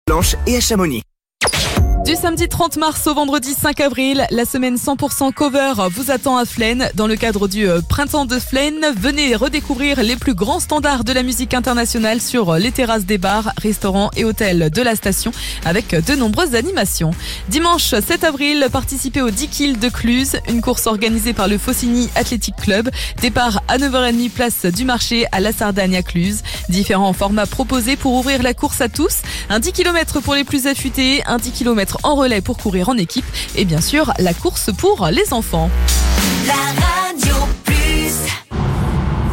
Blanche et à Chamonix. Du samedi 30 mars au vendredi 5 avril, la semaine 100% cover vous attend à Flaine. Dans le cadre du Printemps de Flaine, venez redécouvrir les plus grands standards de la musique internationale sur les terrasses des bars, restaurants et hôtels de la station avec de nombreuses animations. Dimanche 7 avril, participez au 10 Kills de Cluse, une course organisée par le Faucigny Athletic Club. Départ à 9h30 place du marché à la Sardagne à Cluse. Différents formats proposés pour ouvrir la course à tous. Un 10 km pour les plus affûtés, un 10 km en relais pour courir en équipe et bien sûr la course pour les enfants.